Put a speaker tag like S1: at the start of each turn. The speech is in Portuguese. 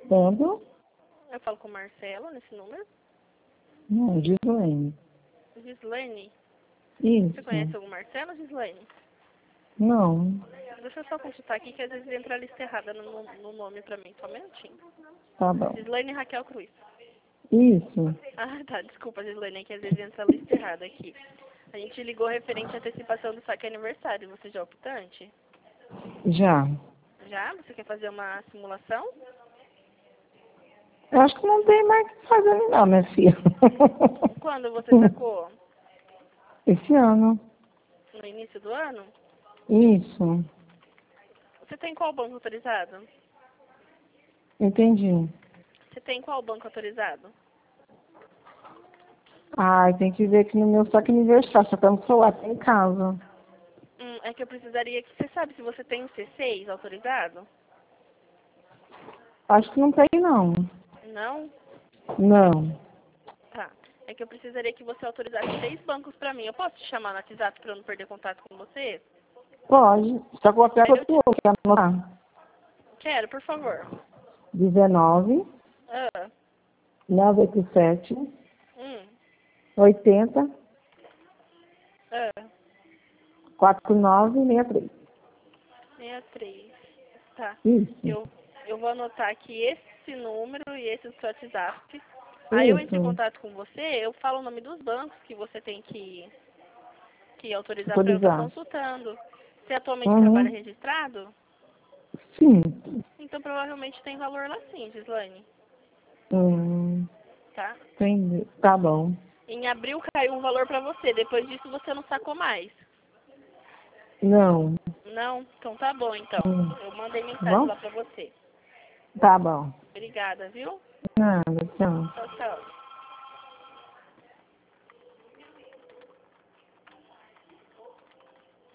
S1: Quando?
S2: Eu falo com o Marcelo nesse número.
S1: Não, Gislaine.
S2: Gislaine?
S1: Isso.
S2: Você conhece algum Marcelo, Gislaine?
S1: Não.
S2: Deixa eu só consultar aqui, que às vezes entra a lista errada no nome pra mim. Só um minutinho.
S1: Tá bom.
S2: Gislaine Raquel Cruz.
S1: Isso.
S2: Ah, tá. Desculpa, Gislaine, é que às vezes entra a lista errada aqui. A gente ligou referente à antecipação do saque aniversário. Você já é optante?
S1: Já.
S2: Já? Você quer fazer uma simulação?
S1: Eu acho que não tem mais o que fazer não, minha filha.
S2: Quando você sacou?
S1: Esse ano.
S2: No início do ano?
S1: Isso.
S2: Você tem qual banco autorizado?
S1: Entendi.
S2: Você tem qual banco autorizado?
S1: Ai, tem que ver aqui no meu saque aniversário. Só tá no celular, tá em casa.
S2: É que eu precisaria que... Você sabe se você tem o C6 autorizado?
S1: Acho que não tem, não.
S2: Não?
S1: Não.
S2: Tá. É que eu precisaria que você autorizasse 6 bancos pra mim. Eu posso te chamar no WhatsApp pra eu não perder contato com você?
S1: Pode. Só que eu vou pegar
S2: Aí eu
S1: outro outro, quer anotar?
S2: Quero, por favor.
S1: 19,
S2: Ah.
S1: 987,
S2: Hum.
S1: 80,
S2: Ah.
S1: 4963.
S2: 63. Tá.
S1: Isso.
S2: Eu vou anotar aqui esse número e esse do seu WhatsApp. Aí eu entro em
S1: Isso.
S2: contato com você, eu falo o nome dos bancos que você tem que autorizar pra eu estar
S1: Autorizar.
S2: consultando. Você atualmente trabalha
S1: Uhum.
S2: registrado?
S1: Sim.
S2: Então provavelmente tem valor lá sim, Gislaine.
S1: Hum,
S2: Tá?
S1: entendi. Tá bom.
S2: Em abril caiu um valor pra você, depois disso você não sacou mais.
S1: Não.
S2: Não? Então tá bom então.
S1: Hum.
S2: Eu mandei
S1: Tá
S2: mensagem
S1: bom?
S2: lá pra você.
S1: Tá bom.
S2: Obrigada, viu?
S1: Nada, tchau.
S2: Tchau,